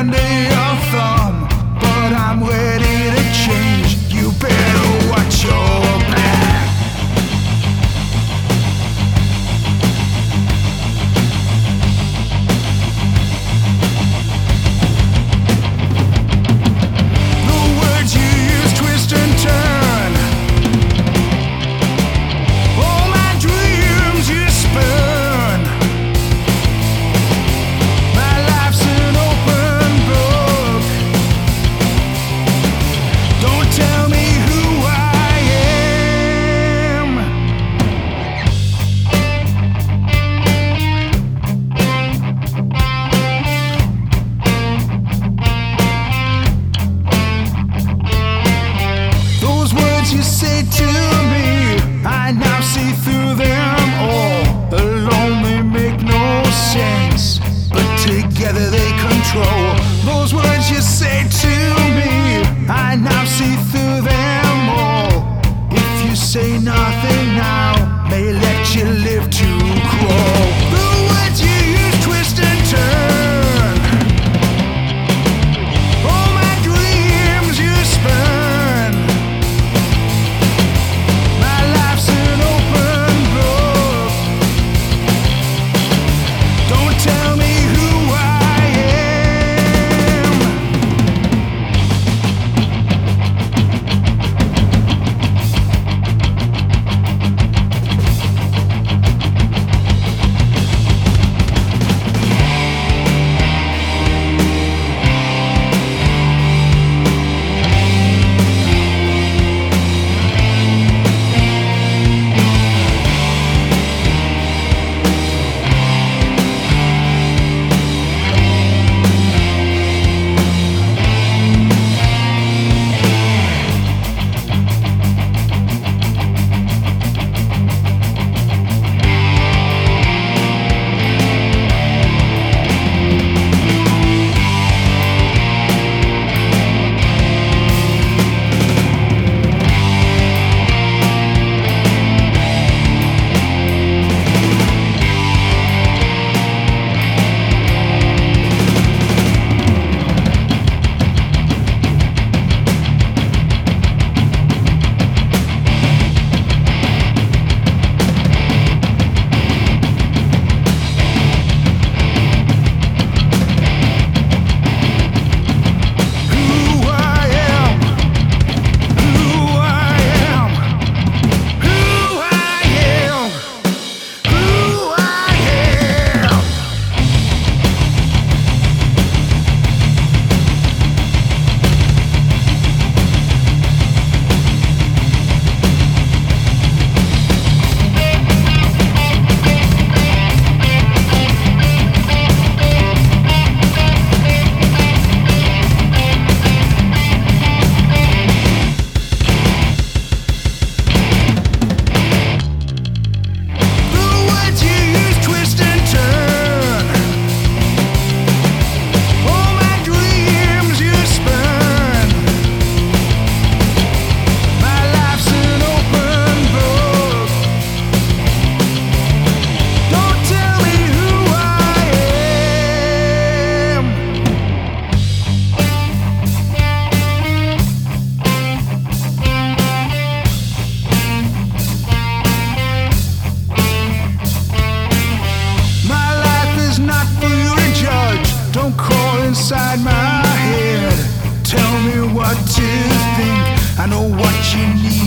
under your thumb, but I'm ready to change. You better watch your back. The words you use twist and turn. All my dreams you spurn. My life's an open book. Don't tell me who I am. Those words you say to me, I now see through them all. Alone they make no sense, but together they control. Those words you say to me, I now see through them all. If you say nothing now, may let you live to crawl. The words you use twist and turn. All my dreams you spurn. My life's an open book. Don't tell me who I am. Don't crawl inside my head. Tell me what to think. I know what you need.